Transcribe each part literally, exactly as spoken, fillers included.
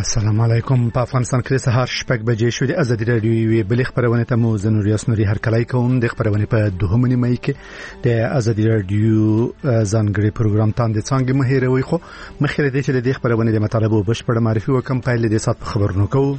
السلام علیکم. په افغانستان کې سهار شپږ بجې شوې د ازادي راډیو بلې خبرونه ته مو زنور یاسنوري هر کله کوم د خبرونه په دوهمه مې کې د ازادي راډیو ځانګړي پروګرام تاند څنګه مهیروي خو مخکې د دې چې د خبرونه د مطالبه بشپړ معرفي وکم په لید سات خبرونه کوو.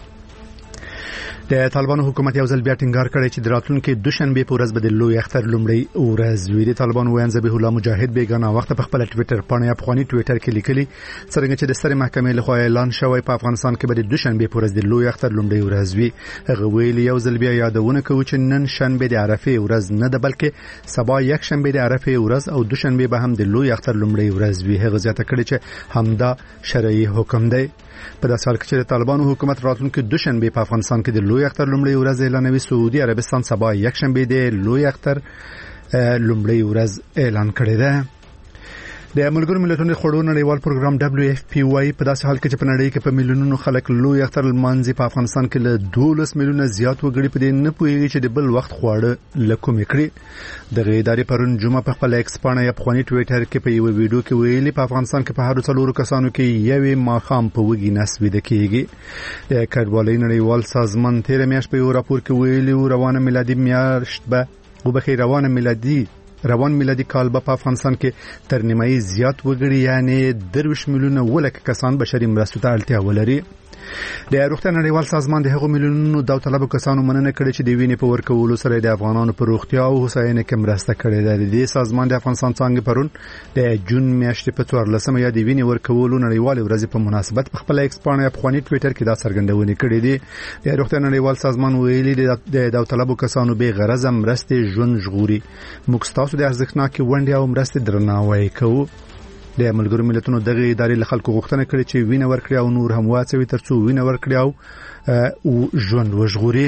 د طالبانو حکومت یو ځل بیا ټینګار کړی چې د راتلونکي دوشنبه په ورځ به د لوی اختر لومړی ورځ وي. د طالبانو ویان ذبیح الله مجاهد بیگانه وخت په خپل ټوئیټر باندې افغاني ټوئیټر کې لیکلي څنګه چې د ستر محکمې لخوا اعلان شوی په افغانستان کې به د دوشنبه په ورځ د لوی اختر لومړی ورځ وي. هغه ویلي یو ځل بیا یادونه کوي چې نن شنبه د عرفه ورځ نه ده بلکې سبا یک شنبه د عرفه ورځ او دوشنبه به هم د لوی اختر لومړی ورځ وي. هغه زیاته کړی چې همدا شرعي حکم دی. په داسې حال کې چې طالبانو حکومت راتلونکي دوشنبه په افغانستان کې د لوی اختر لومړی ورځ اعلانوي، سعودي عربستان سبا یک شنبه د لوی اختر لومړی ورځ اعلان کړی دی. د ملګرو ملتونو خړو نړیوال پروګرام دبليو اف پی واي په داسې حال کې چې په نړۍ کې په میلیونونو خلک لوی اختر لمانځي، په افغانستان کې له دولس میلیونه زیات وګړي په دې نه پوهیږي چې د بل وخت خواړه لکوم کړي. د غیداري پرون جمعه په خپل ایکس باندې افغاني ټوئیټر کې په یو ویډیو کې ویلي په افغانستان کې په هر څلورو کسانو کې یوې ماخام په وګي نسوي د کېږي. د کډوالۍ نړیوال سازمان تیر میاشت په یو راپور کې ویلي روانه میلادي میاشت به وبخي روانه میلادي روان میلادي کال په افغانستان کې تر نیمایي زیات وګړي یعنی درویش میلیونه ولک کسان بشري مرستو ته اړتیا ولري. د روغتیا نړیوال سازمان د هغو میلیونونو داوطلبو کسانو مننه کړې چې د وینې په ورکولو سره د افغانانو په روغتیا او هوساینې کې مرسته کړې ده. د دې سازمان د افغانستان څنګه پرون د جون میاشتې په څوارلسمه یا د وینې ورکولو نړیوال ورځ په مناسبت په خپل ایکس باندې افغاني ټوئیټر کې دا څرګندونه کړې ده. د روغتیا نړیوال سازمان ویلي د داوطلبو کسانو به غرض مرسته ژوند ژغوري. موږ تاسو د ارزښتناکې ونډې او مرستې درناوی کوو. د ملګرو ملتونو دغه ادارې له خلکو غوښتنه کړې چې وینه ورکړي او نور هم واڅوي ترڅو وینه ورکړي او ژوند وژغوري.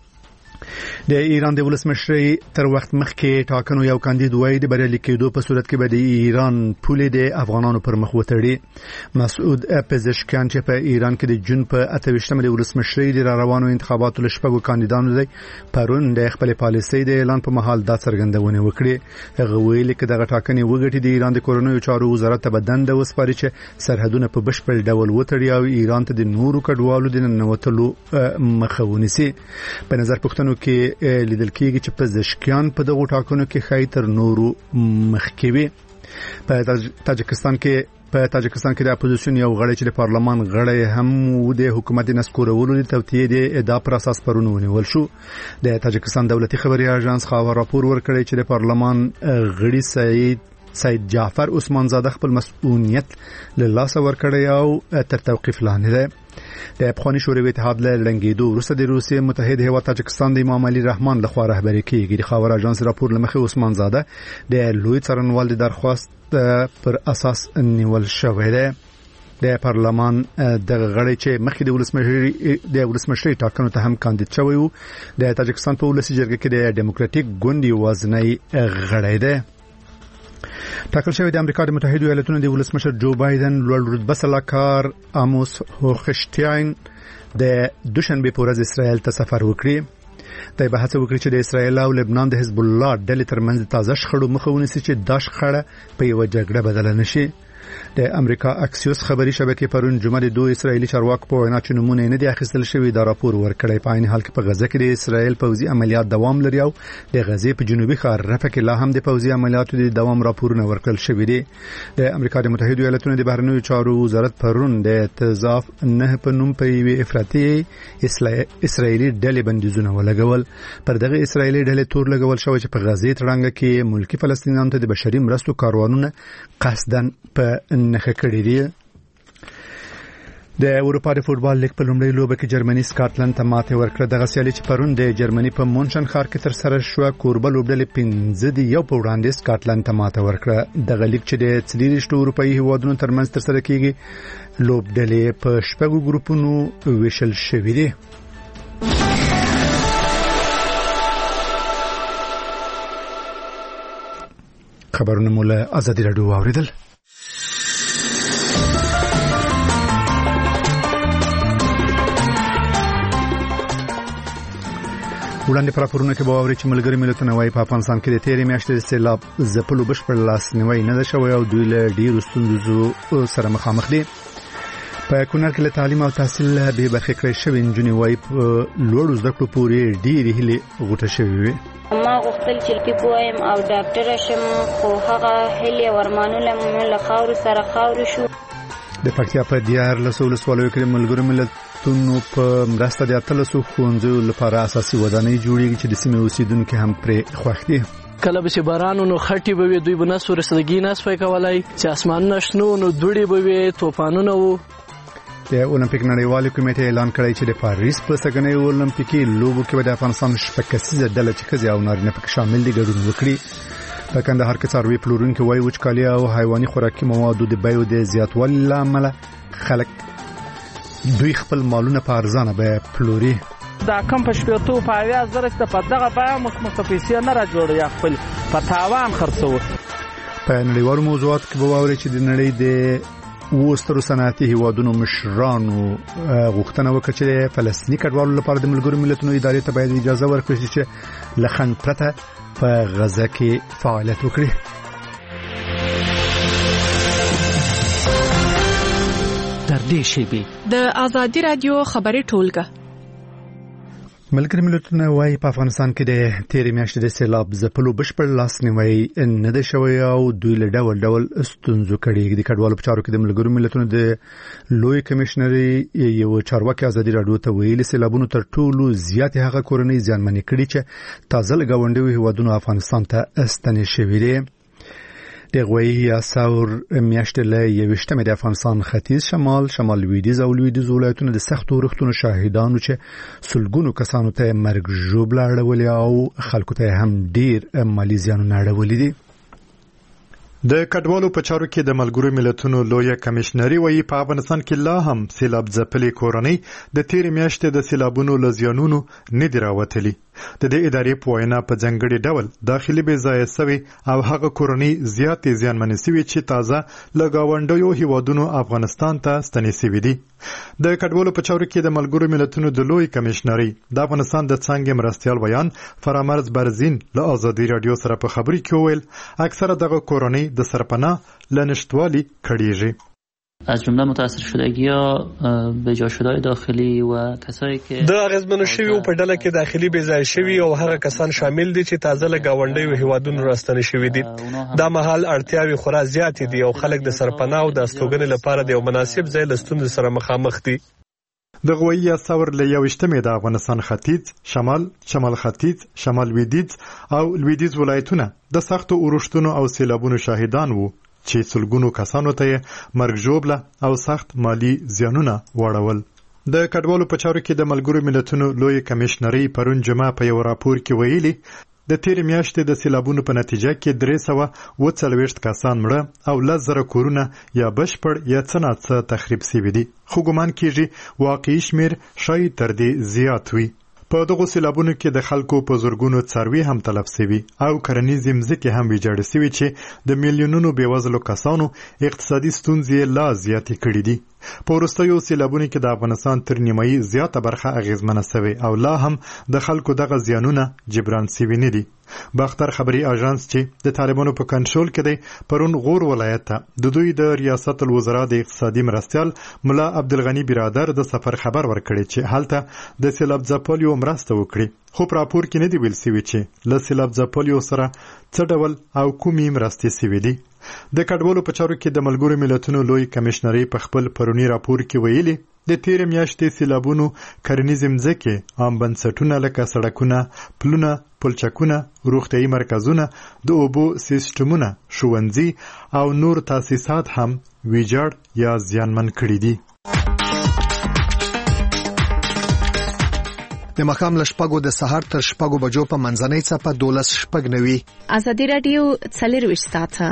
د ایران د ولسمشر تر وخت مخکې ټاکنو یو کاندید وای د بریالي کېدو په صورت کې به د ایران پولې د افغانانو پر مخ وتړي. مسعود پزشکیان چې په ایران کې د جون په اته ویشتمه د ولسمشر د روانو انتخاباتو لشپږو کاندیدانو دی پرون د خپل پالیسۍ د اعلان په محل دا څرګندونه وکړي. هغه ویلي چې دغه ټاکنې وګټي د ایران د کورونو چارو وزارت ته بدند وسپاري چې سرحدونه په بشپړ ډول وتړي او ایران ته د نورو کډوالو د ننوتلو مخه ونیسي. په نظر پوښتنه کې لیدل کېږي چې پزشکیان په دغه ټاکنو کې خای تر نورو مخکوي. په تاجکستان کې په تاجکستان کې د اپوزیشن یو غړی چې د پارلمان غړی هم د حکومت نسکورولو د توطیه د ادعا پر اساس پرونونه ول شو. د تاجکستان دولتي خبري اژانس خبر راپور ورکړی چې د پارلمان غړي سعید سید جعفر عثمان زاده خپل مسؤلیت له لاسه ورکړی او تر توقیف لاندې دی. د افغاني شوروي اتحاد له لنګېدو وروسته د روسیې متحد هیواد تاجکستان د امام علي رحمان لخوا رهبري کېږي. د خبر اژانس راپور لمخې عثمان زاده د لوی څارنوال د درخواست پر اساس نیول شوی دی. د پارلمان د غړي چې مخکې د ولسمشري د ولسمشري ټاکنو ته هم کاندید شوی وو د تاجکستان په ولسي جرګه کې د ډیموکراټیک ګوند وزنی غړی دی. ټاکل شوی د امریکا د متحده ایالاتونو د ولسمشر جو بایدن لوړ رتبه سلاکار اموس هوخشتاین د دوشنبه په ورځ اسرائیل ته سفر وکړي. دا به هڅه وکړي چې د اسرائیل او لبنان د حزب الله ډلې ترمنځ تازه شخړو مخه ونیسي چې دا شخړه په یو جګړه بدل نشي. د امریکا اکسیوس خبري شبکې پرون جمعه د دوه اسرایلی چارواکو په وینا چې نمونه نه دي اخیستل شوی دا راپور ورکړی. په عین حال کې په غزه کې د اسرائیل پوځي عملیات دوام لري او د غزې په جنوبي ښار رفح کې لا هم د پوځي عملیاتو د دوام راپورونه ورکړل شوی دي. د امریکا د متحده ایالاتونو د بهرنیو چارو وزارت پرون د تضاف نه په نوم په یوه افراطي اسرائیلی ډلې بندیزونه ولګول. پر دغه اسرائیلی ډلې تور لګول شوی چې په غزې تړنګ کې ملکی فلسطینیانو ته د بشري مرستو کاروانونه قصدن په نخښه کړی دی. د اروپا د فوتبال لیګ په لومړۍ لوبه کې جرمني سکاټلند ته ماته ورکړه. دغه سیالي چې پرون د جرمني په مونشن ښار کې تر سره شو کوربه لوبډلې پنځه دی یو په وړاندې سکاټلند ته ماته ورکړه. دغه لیګ چې د څلورشتو اروپایي هیوادونو ترمنځ تر سره کیږي لوبډلې په شپږو ګروپونو ویشل شوې دي. خبرونه مولا ازادي راډیو اوریدل. وړاندې پر راپورونه کې به اوري چې ملګری ملتونه وايي په افغانستان کې د تیرې میاشتې د سیلاب ځپلو بشپړ لاس نیوی نه ده شوی او دوی له ډېرو ستونزو سره مخامخ دي. په کونړ کې له تعلیم او تحصیل به برخې کړې شوې نجونې وایي په لوړو زده کړو پورې ډېرې هیلې غوټه شوې وې. ما غوښتل چې طب وایم او ډاکټره شم، خو هغه هیلې او ارمانونه مې له خاورو سره خاورې شو. د پکتیا په دیارلسو ولسوالیو کې ملګرو ملتونو په مرسته د اتلسو ښوونځیو لپاره اساسي ودانۍ جوړېږي چې د سیمې اوسیدونکو هم پرې خوښ دي. کله به چې بارانو نو خټي به وي، دوی به نسو رسیدګي نه سوی کولای، چې اسمانونه شنو نو دوړې به وي، طوفانونه وو. د اولمپیک نړیوالې کمیټې اعلان کړی چې د پاریس په سږنۍ اولمپیکي لوبو کې به د افغانستان شپږ کسیزه ډله چې ښځې او نارینه پکې شامل دي ګډون وکړي. په کندهار کې څاروي پلورونکي وایي وچکالي او حیواني خوراکي موادو د بیو د زیاتوالي له امله خلک دوی خپل مالونه په ارزانه بیه پلوري. دا کم په شپېتو په اویا زره چې په دغه بیه مخ پیسې نه راجوړو یا خپل په تاوان خرڅوو. په نړیوالو موضوعاتو کې به واورئ چې د نړۍ د وسترو صنعتي هیوادونو مشرانو غوښتنه وکړه چې فلسطیني کډوالو لپاره د ملګرو ملتونو ادارې ته باید اجازه ورکړي چې له خنډ پرته په غزه کې فعالیت وکړي. تر دې شی د آزادي رادیو خبري ټولګه. ملګري ملتونه وايي په افغانستان کې د تیرې میاشتې د سیلاب ځپلو بشپړ لاسنیوی نه دی شوی او دوی له ډول ډول ستونزو کړي. د کډوالو په چارو کې د ملګرو ملتونو د لوی کمشنري یو چارواکي ازادي رادیو ته ویلي سیلابونو تر ټولو زیات هغه کورنۍ زیانمنې کړي چې تازه له ګاونډیو هیوادونو افغانستان ته ستنې شوي دي. د غوي یا ثور میاشتې له یوشتمې د افغانستان ختیځ شمال شمال لویدیځ او لویدیځ ولایتونو د سختو رختونو شاهدانو چې سلګونو کسانو ته مرګ ژوبله اړولې او خلکو ته هم ډیر مالي زیانونه اړولې دي. د کډوالو په چارو کې د ملګرو ملتونو لوی کمشنري وایي په افغانستان کې لا هم سیلاب ځپلې کورنۍ د تیرې میاشتې د سیلابونو له زیانونو نه دي راوتلي. د دې ادارې په وینا په ځانګړي ډول داخلي بې ځایه سوي او هغه کورنۍ زیاتې زیانمنې سوي چې تازه له ګاونډیو هیوادونو افغانستان ته ستنې سوي دي. د کډوالو په چارو کې د ملګرو ملتونو د لوی کمشنري د افغانستان د څانګې مرستیال ویان فرامرز برزین له آزادي رادیو سره په خبري کې وویل اکثره دغه کورنۍ د سرپناه له نشتوالي کړيږي. از جمله متاثر شدگی ها به جا شدهای داخلی و کسایی که د اغیزمنو شوی په ډله کې داخلي بې ځای شوی او هغه کسان شامل دي چې تازه له گاونډیو هیوادونو راستنې شوی دي. دا مهال اړتیاوې خورا زیات دي او خلک د سرپناه او د استوګنې لپاره د یو مناسب ځای لستون سره مخامخ دي. د غوي ثور له یوشتمې د افغانستان ختیځ شمال شمال ختیځ شمال لویدیځ او لویدیځ ولایتونه د سختو اورښتونو او سیلابونو شاهدان وو چې سلګونو کسانو ته مرګ ژوبله او سخت مالی زیانونه واړول. د کډوالو په چارو کې د ملګرو ملتونو لوی کمشنري پرون جمعه په یو راپور کې ویلي د تیرې میاشتې د سیلابونو په نتیجه کې درې سوه اووه څلوېښت کسان مړه او لس زره کورونه یا بشپړ یا څه ناڅه تخریب سوي دي، خو ګمان کېږي واقعي شمېر شاید تر دې زیات وي. په دغو سیلابونو کې د خلکو په زرګونو څاروي هم تلف سوي او کرنیزې مځکې هم ویجاړې سوي چې د میلیونونو بېوزلو کسانو اقتصادي ستونزې لا زیاتې کړي دي. په وروستیو سیلابونو کې د افغانستان تر نیمایي زیاته برخه اغیزمنه سوې او لا هم د خلکو دغه زیانونه جبران سوي نه دي. باختر خبري اژانس چې د طالبانو په کنټرول کې دی پرون غور ولایت ته د دوی د ریاست الوزرا د اقتصادي مرستیال ملا عبدالغنی برادر د سفر خبر ورکړي چې هلته د سیلاب ځپلیو مرسته وکړي، خو په راپور کې نه دی ویل سوي چې له سیلاب ځپلیو سره څه ډول او کومې مرستې سوي دي. د کډوالو په چارو کې د ملګرو ملتونو لوی کمشنري په خپل پرونی راپور کې ویلي د تیرې میاشتې سیلابونو کرنیزې مځکې، عام بنسټونه لکه سړکونه، پلونه، پلچکونه، روغتیايي مرکزونه، د اوبو سیستمونه، ښوونځي او نور تاسیسات هم ویجاړ یا زیانمن کړي دي. د مخام لشپګو د سحر تر شپګو بجو په منځنۍ څپه دولس شپګ نوي. آزادي رادیو څلرویشت ساعته.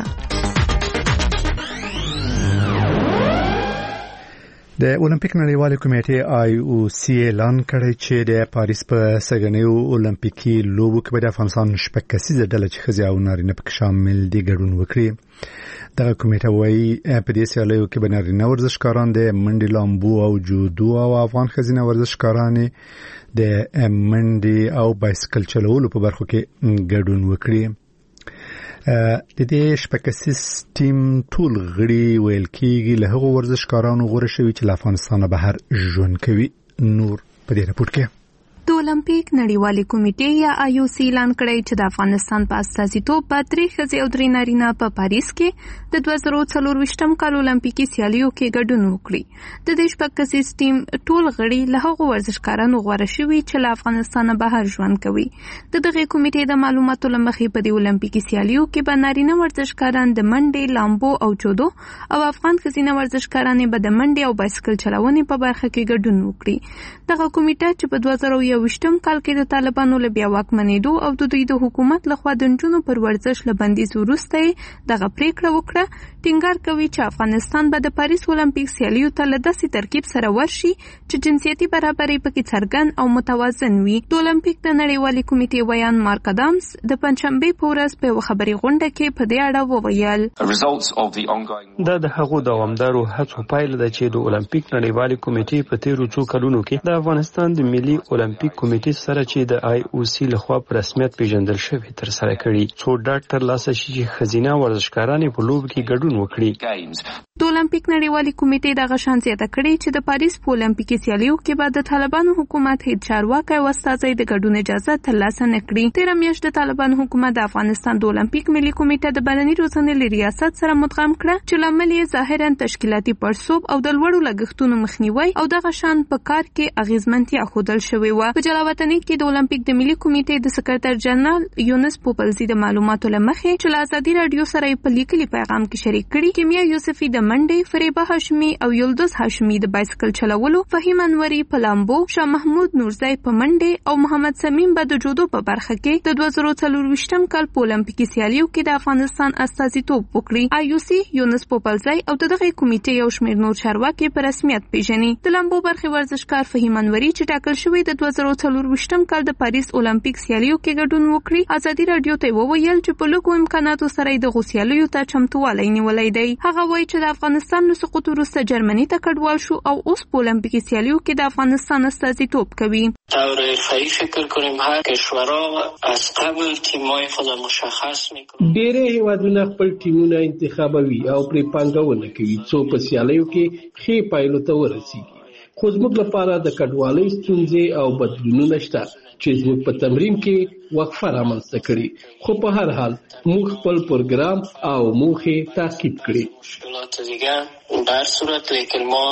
د اولمپیک نړیوالې کمیټې آی او سی اعلان کړی چې د پاریس په سږنیو اولمپیکي لوبو کې به د افغانستان شپږ کسیزه ډله چې ښځې او نارینه پکې شامل دي ګډون وکړي. دغه کمیټه وایي په دې سیالیو کې به نارینه ورزشکاران د منډې، لامبو او جودو او افغان ښځینه ورزشکارانې د منډې او بایسکل چلولو په برخو کې ګډون وکړي. د دې شپږکسیز ټیم ټول غړي ویل کېږي له هغو ورزشکارانو غوړه شوي چې له افغانستان بهر ژوند کوي. نور په دې راپور کې د اولمپیک نړیوالې کمیټې یا آی او سی اعلان کړی چې د افغانستان په استازیتوب به درې ښځې او درې نارینه په پاریس کې د دوه زره څلرویشتم کال اولمپیکي سیالیو کې ګډون وکړي. د دې شپږکسیز ټیم ټول غړي له هغو ورزشکارانو غوره شوي چې له افغانستان بهر ژوند کوي. د دغې کمیټې د معلوماتو له مخې په دې اولمپیکي سیالیو کې به نارینه ورزشکاران د منډې، لامبو او جودو او افغان ښځینه ورزشکارانې به د منډې او بایسکل چلونې په برخه کې ګډون وکړي. دغه کمیټه چې په دوه زره یوویشتم کال کې د طالبانو له بیا واکمنېدو او د دوی د حکومت لخوا د نجونو پر ورزش له بندیز وروسته دغه پریکړه وکړه. ټینګار کوي چې افغانستان به د پاریس اولمپیک سیالیو ته له داسې ترکیب سره ورشي چې جنسیتي برابري پکې څرګند او متوازن وي. د اولمپیک د نړیوالې کمیټې ویان مارک ادمز د پنځشنبې په ورځ په یوه خبري غونډه کې په دې اړه وویل. دا د هغو دوامدارو هڅو پایله ده چې د اولمپیک نړیوالې کمیټې په تیرو څو کلونو کې د افغانستان د ملي اولمپیک کمیټې سره چې د آی او سی لخوا په رسمیت پیژندل شوی تر سره کړي څو ډاډ ترلاسه شي چې ښځینه ورزشکارانې په لوبو کې ګډون وکړي. د اولمپیک نړیوالې کمیټې دغه شان زیاته کړې چې د پاریس په اولمپیکي سیالیو کې به د طالبانو حکومت هیڅ چارواکی او استازی د ګډون اجازه ترلاسه نه کړي. تېره میاشت د طالبانو حکومت د افغانستان د اولمپیک ملي کمیټه د بدني روزنې له ریاست سره مدغم کړه چې لامل یې ظاهرا تشکیلاتي پړسوب او د لوړو لګښتونو مخنیوي او دغه شان په کار کې اغیزمنتیا ښودل شوې وه. په جلاوطنۍ کې د اولمپیک د ملي کمیټې د سکرټر جنرال یونس پوپلزي د معلوماتو له مخې چې له ازادي راډیو سره په لیکلي پیغام کې شریک کړي، کیمیا یوسفي د منډې، فریبه هاشمي او یلدز هاشمي د بایسکل چلولو، فهیم انوري په لامبو، شاه محمود نورزی په منډې او محمد سمیم به د جودو په برخه کې د دوه زره څلرویشتم کال په اولمپیکي سیالیو کې د افغانستان استازیتوب وکړي. آی او سی یونس پوپلزی او د دغه کمیټې یو شمېر نور چارواکي په رسمیت پیژني. د لامبو برخې ورزشکار فهیم انوري چې ټاکل شوی د دوه زره څلرویشتم کال د پاریس اولمپیک سیالیو کې ګډون وکړي، ازادي راډیو ته وویل چې په لږو امکاناتو سره د غوسیالیو ته چمتووالی نیولی دی. هغه وایي چې د افغانستان له سقوط وروسته جرمني ته کډوال شو او اوس په اولمپیکي سیالیو کې د افغانستان استازیتوب کوي. طور حرفه‌ای فکر کنیم هر کشورها از قبل تیم‌های خود مشخص می‌کنند. ډېر هیوادونه خپل ټیمونه انتخابوي او پرې پانګونه کوي څو په سیالیو کې ښې پایلو ته ورسیږي. خو زموږ لپاره د کډوالۍ ستونزې او بدلونونه شته چې زموږ په تمرین کې وقفه رامنځته کړي، خو په هر حال موږ خپل پروګرام او موخې تعقیب کړي. مشکلات دیگه در صورت لیکن ما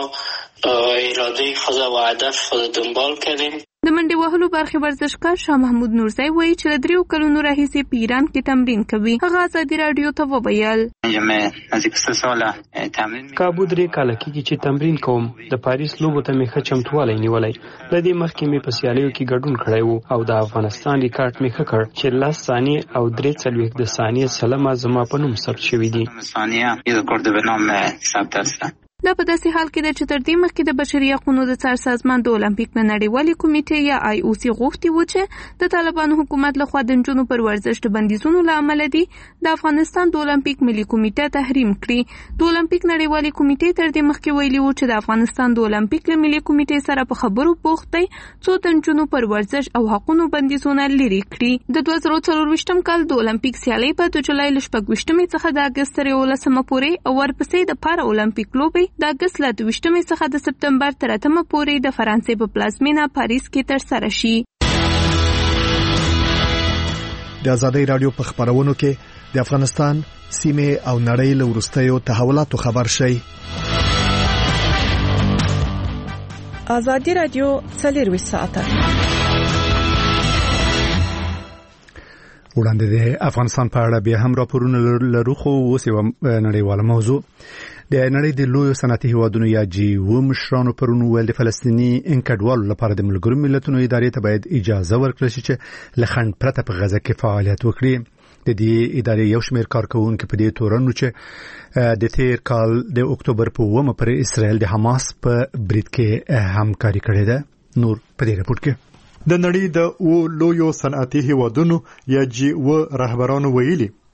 اراده خود و هدف خود دنبال کردیم. د منډې وهلو برخې ورزشکار شاه محمود نورزی وایي چې له دریو کلونو راهیسې په ایران کې تمرین کوي. هغه ازادي راډیو ته وویل کابو درې کاله کېږي چې تمرین کوم. د پاریس لوبو ته مې ښه چمتووالی نیولی. له دې مخکې مې په سیالیو کې ګډون کړی و او د افغانستان ریکارډ مې ښه کړ چې لس ثانیې او درې څلوېښت د ثانیې سلمه زما په نوم ثبت شوي دي. دا په داسې حال کې ده چې تر دې مخکې د بشري حقوقو د څار سازمان د اولمپیک نړیوالې کمیټې یا آی او سی غوښتي و چې د طالبانو حکومت لخوا د نجونو پر ورزش د بندیزونو له امله دي د افغانستان د اولمپیک ملي کمیټې تحریم کړي. د اولمپیک نړیوالې کمیټې تر دې مخکې ویلي و چې د افغانستان د اولمپیک له ملي کمیټې سره په خبرو بوخت دی څو د نجونو پر ورزش او حقوقو بندیزونه لرې کړي. د دوه زره څلرویشتم کال د اولمپیک سیالۍ به د جولای له شپږویشتمې څخه د اګست تر یولسمه پورې او ورپسې د پارا اولمپیک لوبې د اګست له دویشتمې څخه د سپتمبر تر اتمه پورې د فرانسې په پلازمینه پاریس کې ترسره شي. د ازادي راډیو په خبرونو کې د افغانستان سیمه او نړۍ له وروستیو تحولاتو خبر شي. ازادي راډیو څلور ساعته وړاندې د افغانستان په اړه بیا هم راپورونه لرو، خو اوس یو نړیواله موضوع د نړۍ د لوی صنعتي هیوادونو یا جی و مشرانو پرون ویل د فلسطینی انکډوالو لپاره د ملګرو ملتونو ادارې ته باید اجازه ورکړل شي چې له خنډ پرته په غزه کې فعالیت وکړي. د دې ادارې یو شمېر کارکونکو په دې تورن چې د تیر کال د اکتوبر په اوومه پر اسرائیل د حماس په برید کې همکاري کړې ده. نور په دې راپور کې د نړۍ د او لویو صنعتي هیوادونو یا جی و رهبرانو ویلي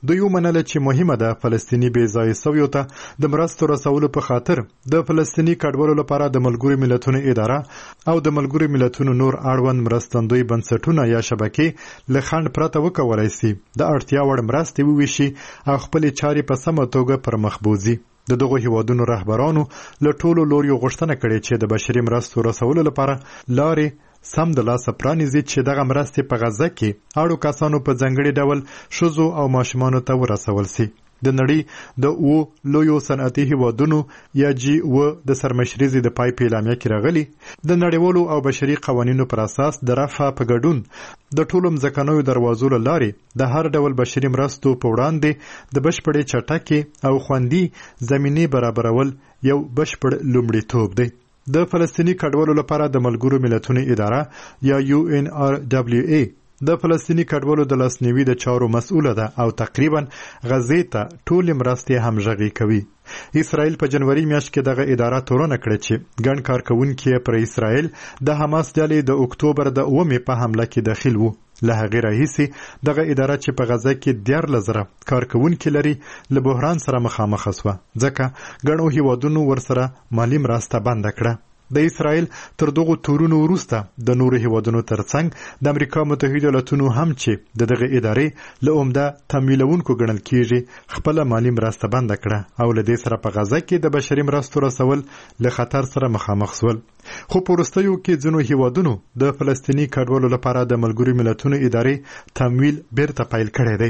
دوی ومنله چې مهمه ده فلسطیني بې ځایه شویو ته د مرستو رسولو په خاطر د فلسطیني کډوالو لپاره د ملګرو ملتونو اداره او د ملګرو ملتونو نور اړوند مرستندوی بنسټونه یا شبکې له خنډ پرته وکولای شي د اړتیا وړ مرستې وویشي او خپل چارې په سمه توګه پر مخ بوځي. د دغو هیوادونو رهبرانو له ټولو لوریو غوښتنه کړې چې د بشري مرستو رسولو لپاره لارې سم د لاسه پرانیزي چې دغه مرستې په غزه کې اړو کسانو په ځانګړي ډول ښځو او ماشومانو ته ورسول شي. د نړۍ د او لویو صنعتي هیوادونو یا جی او د سرمشري د پای په اعلامیه کې راغلي د نړیوالو او بشري قوانینو پر اساس د رفع په ګډون د ټولو مځکنیو دروازو له لارې د هر ډول بشري مرستو په وړاندې د بشپړې چټکې او خوندي زمینې برابرول یو بشپړ لومړیتوب دی. د فلسطیني کډوالو لپاره د ملګرو ملتونو اداره یا یو ان آر دبلیو ای د فلسطیني کډوالو د لاسنیوي د چارو مسؤله ده او تقریبا غزې ته ټولې مرستې همغږي کوي. اسرائیل په جنوري میاشت کې دغه اداره تورنه کړې چې ګڼ کارکونکي پر اسرائیل د حماس ډلې د اکتوبر د اومې په حمله کې داخل وو. له هغې راهیسې دغه اداره چې په غزه کې دیارلس زره کارکونکي لري له بحران سره مخامخ شوه ځکه ګڼو هیوادونو ورسره مالي مرسته بنده کړه. د اسرائیل تر دغو تورونو وروسته د نورو هیوادونو ترڅنګ د امریکا متحده ایالاتونو هم چې د دغه ادارې له عمده تمویلونکو ګڼل کیږي خپله مالي مرسته بنده کړه او له دې سره په غزه کې د بشري مرستو رسول له خطر سره مخامخ شول. خو په وروستیو کې ځینو هیوادونو د فلسطیني کډوالو لپاره د ملګرو ملتونو ادارې تمویل بیرته پیل کړی دی.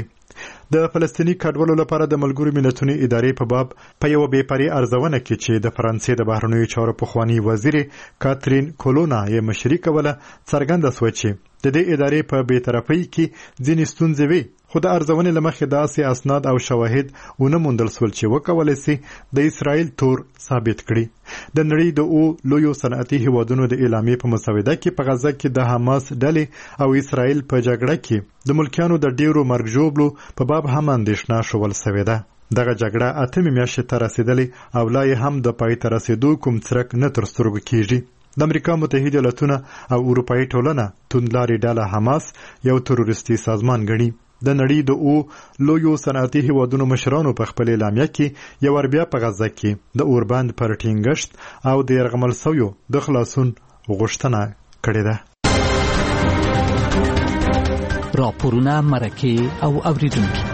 د فلسطیني کډوالو لپاره د ملګرو ملتونو ادارې په باب په یو بې پرې ارزونه کې چې د فرانسې د بهرنیو چارو پخوانی وزیر کاترین کولونا یې مشري کوله څرګنده شوه چې د دې ادارې په بې طرفۍ کې ځینې ستونزې وي خو د ارزونې له مخې داسې اسناد او شواهد ونه موندل شول چې وکولی سي د اسرائیل تور ثابت کړي. د نړۍ د او لویو صنعتي هیوادونو د اعلامیې په مسوده کې په غزه کې د حماس ډلې او اسرائیل په جګړه کې د ملکیانو د ډیرو مرګ ژوبلو په باب هم اندېښنه شول سوې ده. دغه جګړه اتمې میاشتې ته رسېدلې او لا یې هم د پای ته رسېدو کوم څرک نه تر سترګو کېږي. د امریکا متحده ایالاتونه او اروپایي ټولنه توندلارې ډله حماس یو تروریستي سازمان ګڼي. د نړۍ د او لویو صنعتي هیوادونو مشرانو په خپل اعلامیه کې یو ور بیا په غزه کې د اوربند پر ټینګښت او د یرغمل شویو د خلاصون غوښتنه کړې ده. راپورونه مرکه او اوریدونکو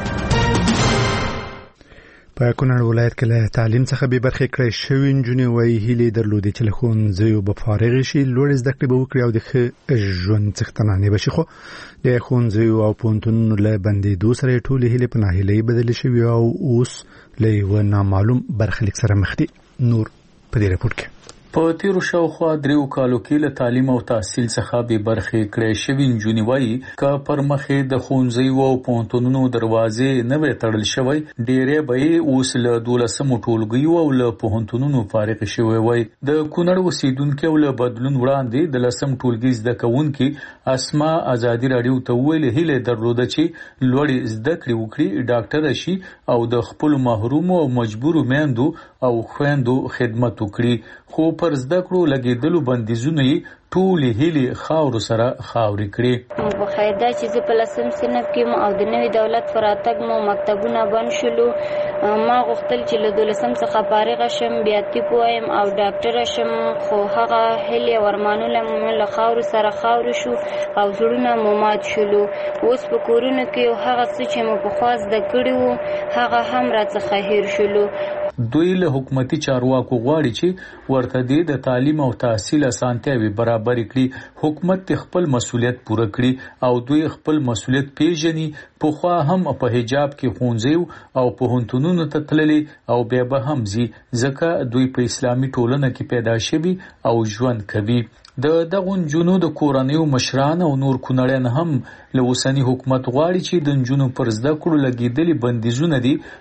په کونړ ولایت کې له تعلیم څخه به برخه کړې شوې نجونې وایي هیلې درلودې چې له ښوونځیو به فارغ شي لوړ زده کړې به وکړي او د ښه ژوند څښتنانې بشي. خو د ښوونځیو او پوهنتونونو له بندېدو سره ټولې هیلې په ناهیلۍ بدلې شوې او اوس له یوه نامعلوم برخلیک سره مخ دي. نور په دې راپور کې په تیرو شاوخوا دریو کالو کې له تعلیم او تحصیل څخه به برخه کړې شوې نجونې وایي که پر مخې د ښوونځیو او پوهنتونونو دروازې نه وي تړل شوی ډېرې به اوس له دولسمو ټولګیو او له پوهنتونونو فارغ شوی وای. د کونړ اوسیدونکو له بدلون وړاندې د لسم ټولګي زده کوونکي اسما ازادي رادیو ته ویل هیله درلوده چې لوړ زده کړې وکړي ډاکټر شي او د خپل محروم او مجبور میندو او خويندو خدمت وکړي. خو پر زده کړو لګیدلو بندیزونه یې ټولې هیلې خاور سره خاورې کړې. په خیدا چې زه په لسم صنف کې او د نوي دولت پر راتګ مو مکتبونه بند شلو ما غوښتل چې له دولسم څخه فارغ شم بیا طب وایم او ډاکټر شم خو هغه هیلې ورمانونه مو له خاور سره خاور شو او زړونه مو مات شلو. اوس په کورونو کې هغه څه چې مو په خواص د کړي وو هغه هم راڅخه هیر شلو. دوی له حکومتي چارواکو غواړي چې ورته د تعلیم او تحصیل اسانتیاوي برابر کړي. حکومت خپل مسولیت پوره کړي او دوی خپل مسولیت پیژني. په خوا هم په حجاب کې ښوونځي او پوهنتونونو ته تللي او بیا به هم ځي ځکه دوی په اسلامي ټولنه کې پیدا شوي او ژوند کوي. د دغه نجونو د کورنیو مشران او نور کونړیان هم له اوسنی حکومت غواړي چې د نجونو پر زده کړو لګیدلي بندیزونه دي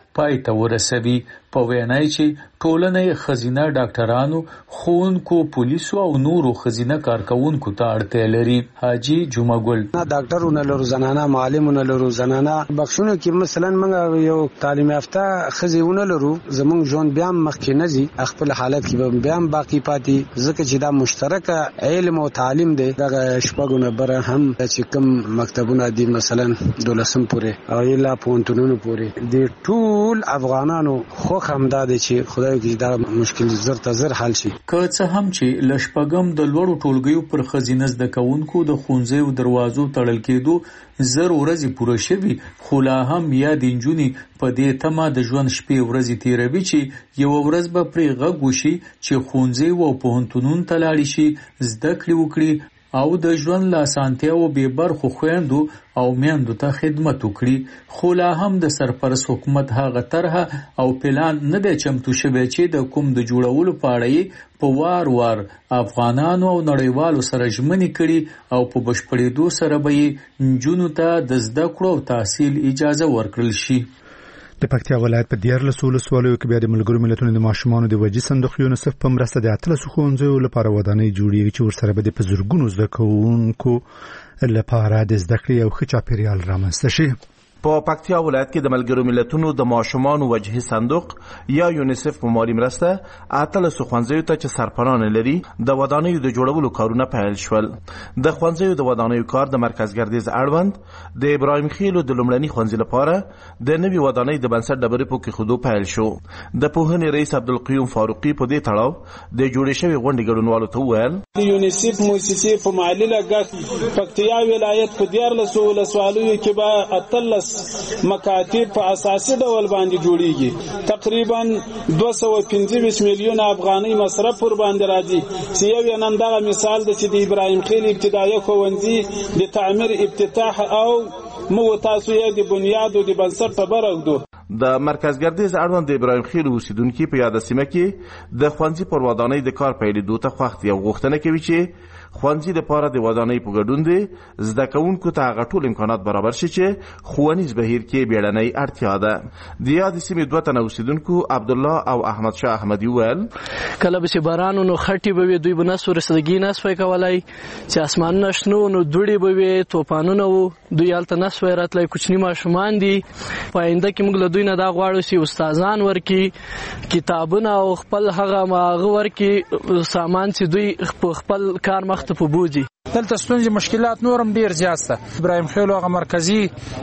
پای ته ورسوي. په وینا چې ټولنه خزینه ډاکټرانو، ښوونکو، پولیسو او نورو خزینه کارکونکو ته اړتیا لري. حاجی جمعه ګل: ډاکټرونه لرو، زنانه معلمونه لرو، زنانه بخښونو کې مثلا موږ یو تعلیم یافته خزیونه لرو، زموږ ژوند بیا مخکې نه ځي، خپل حالت کې بیا باقی پاتې، ځکه چې دا مشترک علم او تعلیم دی. دغه شپږونه بره هم چې کوم مکتبونه دي مثلا دولسم پورې او الا پونتونونو پورې دي، ټول افغانانو خو همدا دی چې خدای دې دا مشکل زر تر زر حل شي. که څه هم چې لشپګم د لوړو ټولګیو پر خزینه زده کوونکو د ښوونځیو دروازو تړل کېدو زر ورځې پوره شوي، خو لا هم یا د نجونې په دې تمه د ژوند شپې ورځې تیروي چې یوه ورځ به پرې غږ وشي چې ښوونځي او پوهنتونونو ته لاړې شي، زده کړې وکړي او د ژوند له اسانتیاوو بې برخو خویندو او میندو ته خدمت وکړي. خو لا هم د سرپرست حکومت هغه طرحه او پلان نه دی چمتو شوی چې د کوم د جوړولو په اړه یې په وار وار افغانانو او نړیوالو سره ژمنې کړي او په بشپړېدو سره به یې نجونو ته د زده کړو او تحصیل اجازه ورکړل شي. د پکتیا ولایت په دیارلس ولسوالیو کې بیا د ملګرو ملتونو د ماشومانو د وجې صندوق یونیسف په مرسته د اتلس ښوونځیو لپاره ودانۍ جوړیږي چې ورسره به د په زرګونو زده کوونکو لپاره د زده کړې یو ښه چاپیریال رامنځته شي. په پکتیا ولایت کې د ملګرو ملتونو د ماشومانو وجهي صندوق یا یونیسف په مالي مرسته اتلس ښوونځیو ته چې سرپرانه لري د ودانیو د جوړولو کارونه پیل شول. د ښوونځیو د ودانیو کار د مرکز ګردیز اړوند د ابراهیم خیلو د لومړني ښوونځي لپاره د نوي ودانۍ د بنسټ ډبرې په کېښودو پیل شو. د پوهنې رئیس عبدالقیوم فاروقي په دې تړاو د جوړې شوې غونډې ګډونوالو ته وویل: د یونیسف مؤسسې په مالي لګښت پکتیا ولایت په دیارلس ولسوالیو کې به اتلس مکاتب په اساسي ډول باندې جوړیږي. تقریبا دوه سوه پنځه ویشت میلیون افغانۍ مصرف پر باندې راځي چې یو نن دغه مثال د چې د ابراهیم خیل ابتدایي ښوونځي د تعمیر افتتاح او مو تاسو یې د بنیاد او د بنسټ په برغدو. د مرکز ګردیز اړوند د ابراهیم خیل اوسیدونکي په یاد سیمه کې د ښوونځي پر ودانۍ د کار پیلېدو ته خوښ دي او غوښتنه کوي چې ښوونځي لپاره د ودانۍ په ګډون د زده کوونکو ته هغه ټول امکانات برابر شي چې ښوونیز بهیر کې بیړنۍ اړتیا ده. د یادې سیمې دوه تنه اوسیدونکو عبدالله او احمد شاه احمدي وویل: کله به چې باران نو خټې به وي، دوی به نس ورسېدګي نه سوی کولی، چې اسمانونه شنه وو نو دوړې به وي، توپانونه وو، دوی هلته نه سوی راتلی. کوچني ماشومان دي، په آینده کې موږ له دوی نه دا غواړو چې استادان ورکړي، کتابونه او خپل هغه هغه ورکړي سامان چې دوی په خپل کار مخ ته په بوځي. دلته ستونزې مشکلات نورم ډیر زیات دي. ابراهیم خیل هغه مرکزی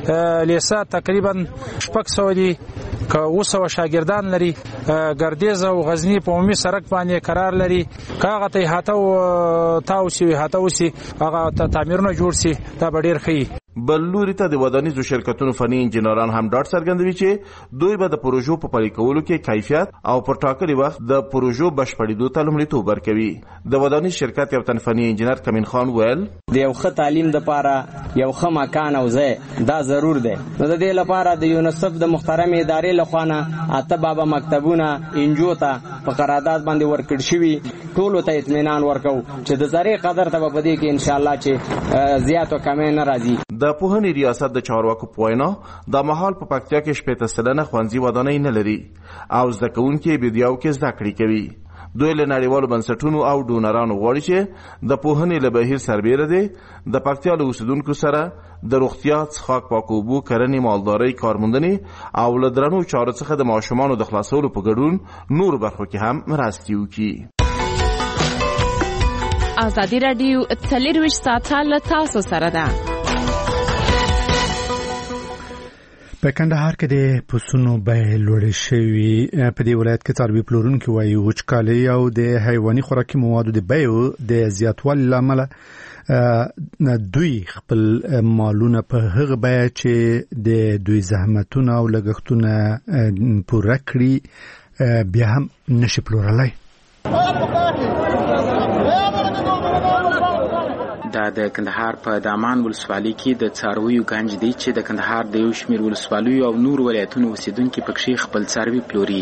لیسه تقریبا شپږ سوه دي، که اوه سوه شاګردان لري. ګردیز او غزنی په عمومي سړک باندې قرار لري، که هغه ته احاطه تاو سي احاطه وسي هغه تعمیرونه جوړ سي، دا به ډیر ښه. بل لوري ته د ودانیزو شرکتونو فني انجینران هم ډاډ څرګندوي چې دوی به د پروژو په پلي کولو کې کیفیت او پر ټاکلي وخت د پروژو بشپړېدو ته لومړیتوب ورکوي. د ودانیز شرکت یو تن فني انجینر کمین خان ویل: د یو ښه تعلیم دپاره یو ښه مکان او ځای دا ضرور دی. نو د دې لپاره د یونیسف د محترمې ادارې لخوا نه اته بابا مکتبونه انجو ته په قرارداد باندې ورکړل شوي، ټولو ته اطمینان ورکو چې د ذرې قدر ته به په دې کې انشاءالله چې زیات او کمې نه راځي. د پوهنې ریاست د چارواکو په وینا د مهال په پکتیا کې شپېته سلنه ښوونځي ودانۍ نه لري او زده کوونکي بیدیاو کې زده کړې کوي. دوی له نړیوالو بنسټونو او ډونرانو غواړي چې د پوهنې له بهیر سربیره دی د پکتیا له اوسیدونکو سره د روغتیا، څښاک، پاکو اوبو، کرنې، مالدارۍ، کارموندنې او له درنو چارو څخه د ماشومانو د خلاصولو په ګډون نورو برخو کې هم مرستې وکړي. ازادي راډیو څلرویشت ساعته له تاسو سره ده. په کندهار کې د پسونو بیې لوړې شوې. په دې ولایت کې څاروي پلورونکي وایي وچکالي او د حیواني خوراکي موادو د بیو د زیاتوالي له امله دوی خپل مالونه په هغه بیه چې د دوی زحمتونه او لګښتونه پوره کړي بیا هم نشي پلورلی. دا د کندهار په دامان ولسوالۍ کې د څارویو گنج دی چې د کندهار د یو شمېر ولسوالیو او نور ولایتونو اوسیدونکي پکښې خپل څاروي پلوري.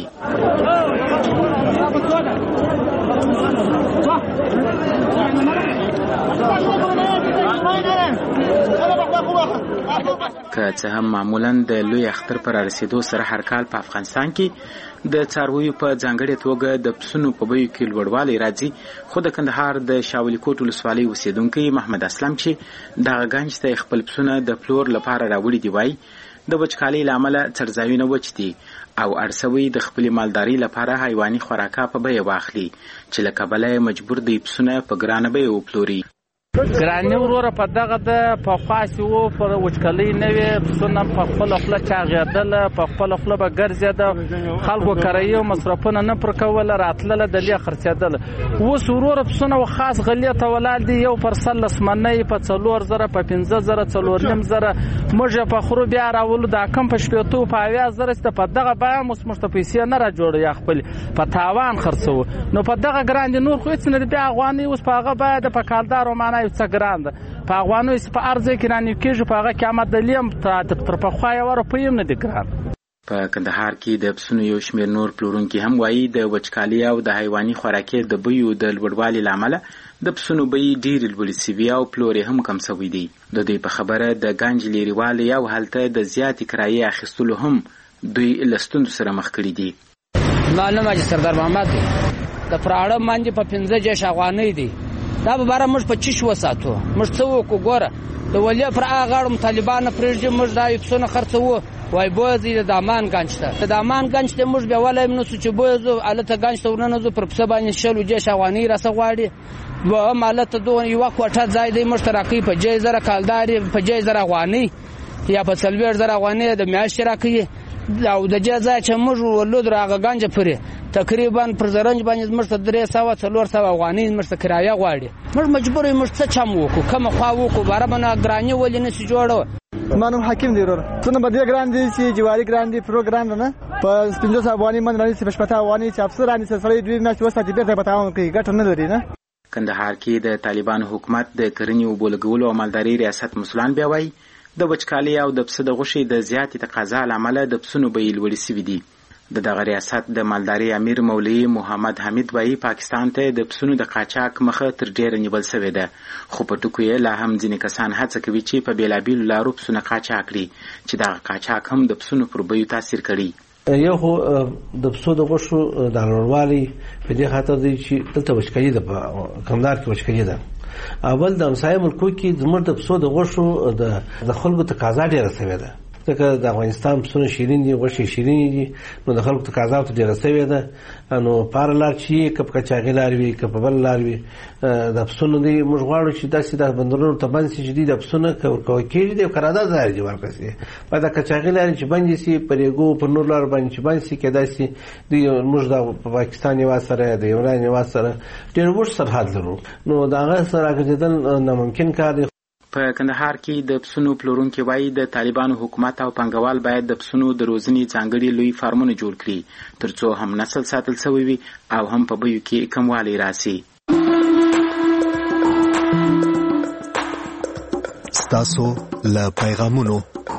که څه هم معمولا د لوی اختر پر رسیدو سره هر کال په افغانستان کې د څارویو په ځانګړې توګه د پسونو په بیو کې لوړوالی راځي، خو د کندهار د شاولی کوټ ولسوالۍ اوسیدونکي محمد اسلم چې دغه ګنج ته خپل پسونه د پلور لپاره راوړي دي وایي د وچکالۍ له امله څړځایونه وچ دي او اړسوي د خپلې مالدارۍ لپاره حیواني خوراکه په بیه واخلي چې له کبله مجبور دی پسونه په ګرانه بیه وپلوري. ګراني وروره په دغه د پخوا چې وو پر وچکالۍ نه وې پسونه په خپله خوله چاغېدله، په خپله خوله به ګرځېده، خلکو کرایي مصرفونه نه پر کوله، راتلله دلې خرڅېدله. اوس وروره پسونه خاص غلې ته ولاړ دي، یو پر سلس منۍ په څلور زره، په پنځه زره، څلور نیم زره موږ یې په خرو بیا راولو، دا کم په شپېتو په اویا زره چې په دغه بیه هم اوس موږ ته پیسې نه راجوړو یا خپلې په تاوان خرڅوو. نو په دغه ګران دي نور خو هېڅ نه دي، بیا افغانۍ اوس په هغه بیه ده، په کالدارو معنا یو څه ګران ده، په افغانیو په هر ځای کې رانیو کېږي، په هغه کې امدلي هم تر پخوا یوه روپۍ هم نه دي ګران. په کندهار کې د پسونو یو شمېر نور پلورونکي هم وایي د وچکالۍ او د حیواني خوراکې د بیو د لوړوالي له امله د پسونو بیې ډېرې لوړې سوي او پلور یې هم کم سوی دی. د دوی په خبره د ګنج لرېوالی او هلته د زیاتې کرایې اخیستلو هم دوی له ستونزو سره مخ کړي دي. زما نوم حاجي سردار محمد دی، د پراړه باندې په پنځه جېش افغانۍ دي، دا به باره موږ په چیش وساتو. موږ څه وکړو ګوره د ولې پر هغه غاړو طالبان پرېږدي، موږ دا یو پسونه خرڅوو وای بوځي د دامان ګنج ته، د دامان ګنج ته موږ بیا ولایم نو چې بوځو الته ګنج ته ورننوځو پر پسه باندې شلو جېش افغانۍ راسه غواړي، دوهم الته دغه یوه کوټه ځای دی موږ ته راکوي په جې زره کالدارې، په جې زره افغانۍ یا په څلوېښت زره افغانۍ د میاشتې راکوي، او د دې ځای چې موږ ورلو در هغه ګنجه پورې تقریبا پر زرنج باندې موږ ته درې سوه څلور سوه افغانۍ موږ ته کرایه غواړي. موږ مجبور یو موږ څه چم وکړو، کومه خوا وکړو، باره به نه ګراني ولې نه شي جوړه. زما نوم حکیم دی وروره. څونه به دې ګران دي چې جواري ګران دي، پرو ګران ده نه، په پنځه سوه افغانۍ باندې رانیسي، په شپېته افغانۍ چې افسر رانیسي سړی دوې میاشتې وساتي بېرته په تاوان کوي، ګټه نه لري نه. کندهار کې د طالبانو حکومت د کرنې اوبو لګولو او مالدارۍ ریاست مسلان بیا وایي د وچکالۍ او د پسه د غوښې د زیاتې تقاضا له امله د پسونو بیې لوړې سوي دي. د دغه ریاست د مالدارۍ امیر مولوي محمد حمید وایي پاکستان ته د پسونو د قاچاق مخه تر ډیره نیول سوې ده، خو په ټکو یې لا هم ځینې کسان هڅه کوي چې په بېلابېلو لارو پسونه قاچاق کړي، چې دغه قاچاق هم د پسونو پر بیو تاثیر کړي. یو خو د پسو د غوښو د لوړوالي په دې خاطر دی چې دلته وچکالي ده، په کندهار کې وچکالي ده. اول د همسایه ملکو کې زموږ د پسو د غوښو د خلکو تقاضا ډېره سوې ده، ځکه د افغانستان پسونه شیرین دي، غوښې شیرینې دي، نو د خلکو تقاضا ورته ډېره سوې ده. نو په هره لار چې که په قاچاقي لار وي که په بله لار وي د پسونو دی موږ غواړو چې داسې د بندرونو ته بند شي چې دوی د پسونه که ورکول کېږي د یو قرارداد لارې دې ورکړه شي، باید د قاچاقي لارې چې بندې شي، په ریګو په نورو لارو باندې چې بند شي، کېدای شي دوی موږ د پاکستان هېواد سره د ایران هېواد سره ډېر اوږد سرحد لرو، نو د هغه سره راګرځېدل ناممکن کار دی. په کندهار کې د پسونو پلورونکي وایي د طالبانو حکومت او پانګوال باید د پسونو د روزنې ځانګړي لوی فارمونه جوړ کړي، ترڅو هم نسل ساتل سوی وي او هم په بیو کې کموالی راسي. ستاسو له پیغامونو.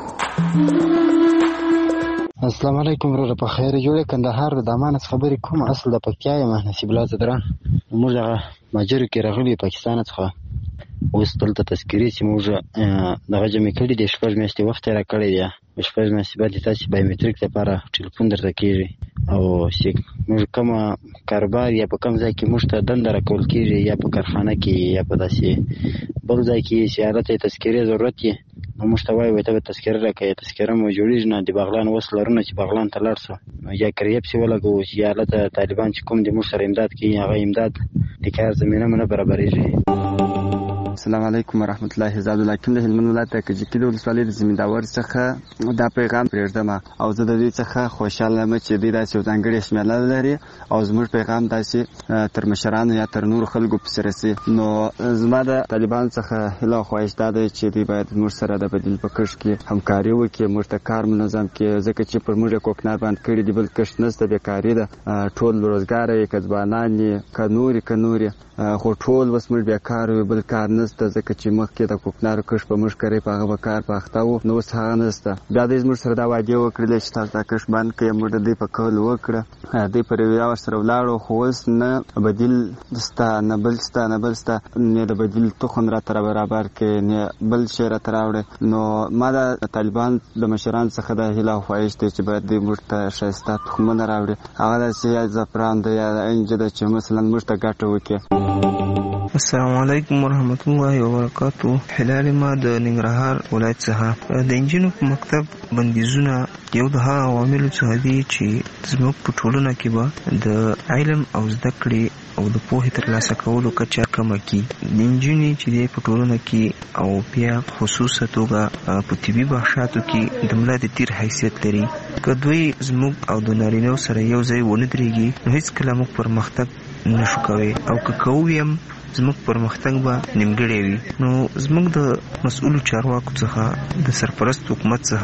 السلام علیکم وروره، په خیر جوړې. کندهار د دامان څخه خبرې کوم، اصل د پکتیا یم، نصیب الله زدران. موږ هغه مهاجرو کې راغلي پاکستان څخه، اوس دلته تذکرې چې موږ دغه جمع کړي دي، شپږ میاشتې وخت یې راکړی دی، شپږ میاشتې بعد تاسې بایومټریک لپاره ټلیفون درته کېږي، او چې موږ کومه کاروبار یا په کوم ځای کې موږ ته دنده راکول کېږي، یا په کارخانه کې یا په داسې بل ځای کې چې هلته یې تذکرې ضرورت یې، نو موږ ته وایي ته به تذکره راکړې، تذکره مو جوړېږي نه، د بغلان وس لرو نه چې بغلان ته لاړ شو، یا کریه پسې ولګوو چې یا هلته طالبان چې کوم د موږ سره امداد کوي، هغه امداد د کار زمینه مو نه برابرېږي. السلام علیکم ورحمت الله. زاد الحکیم د هلمند ولایت د کجکي ولسوالۍ د زمینداور څخه دا پیغام پرېږدم، او زه د دوی څخه خوشحاله یم چې دوی داسې یو ځانګړې شمېله لري او زموږ پیغام داسې تر مشرانو یا تر نورو خلکو پسې رسي. نو زما د طالبانو څخه هیله او خواهش دا دی چې دوی باید موږ سره د بدیل په کښت کې همکاري وکړي، موږ ته کار منظم کړي، ځکه چې پر موږ یې کوکنار باندې کړي دي، بل کښت نشته، بیکاري ده، ټول روزګاره یې که ځوانان یې که نورې که نورې، خو ټول اوس موږ بیکار یو، بل کار نشته. نشته ځکه چې مخکې د کوکنارو کښت په موږ کرې په هغه به کار پاخته وو نو اوس هغه نشته. بیا دوی زموږ سره دا وعدې وکړلې چې تاسو دا کښت بند کړئ. موږ د دوی په قول وکړه دوی پر یوه ورسره ولاړو خو اوس نه بدیل شته نه بل شته نه بل شته نه د بدیل تخم راته برابر کړي نه بل شی راته راوړي. نو ما د طالبان د مشرانو څخه د هیله او خواهش دی چې باید دوی موږ ته ښایسته تخمونه راوړي. هغه داسې یا زعفران دی یا انجه ده چې مثلا موږ ته ګټه وکړي. السلام علیکم ورحمت الله وبرکاتو. هلال ما د ننګرهار ولایت څخه. د انجینو په مکتب بندیزونه یو د هغه عواملو څخه دي چې زموږ په ټولنه کې به د علم او زده کړې او د پوهې ترلاسه کولو کچه کمه کړي. د نجونې چې دی په ټولنه کې او بیا خصوصا توګه په طبي بخشاتو کې د ملا د تیر حیثیت لري. که دوی زموږ او د نارینهو سره یو ځای ونه درېږي نو هیڅکله موږ پرمختګ نشو کوی او که کوو هم زموږ پرمختګ به نیمګړی وي. نو زموږ د مسؤلو چارواکو څخه د سرپرست حکومت څخه